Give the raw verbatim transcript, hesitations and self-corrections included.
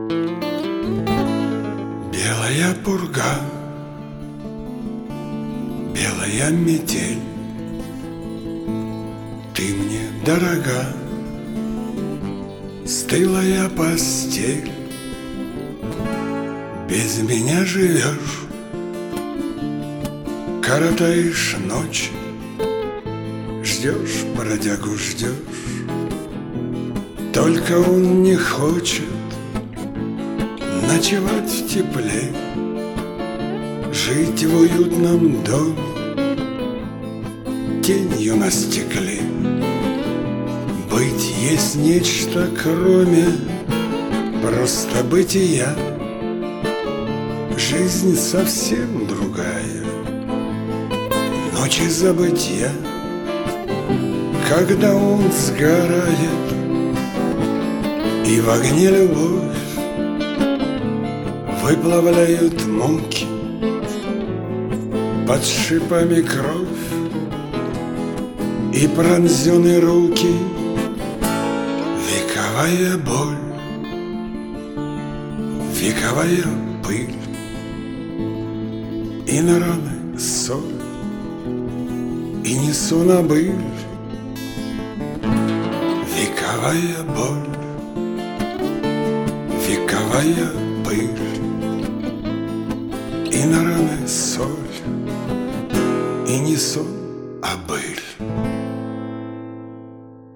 Белая пурга, белая метель, ты мне дорога, стылая постель. Без меня живешь, коротаешь ночь, ждешь, бродягу ждешь, только он не хочет ночевать в тепле, жить в уютном доме, тенью на стекле. Быть есть нечто, кроме просто бытия. Жизнь совсем другая, ночи забытья, когда он сгорает, и в огне любовь выплавляют муки, под шипами кровь и пронзенные руки. Вековая боль, вековая пыль, и на раны соль, и несу на быль. Вековая боль, вековая пыль, и на раны соль, и несу, а быль.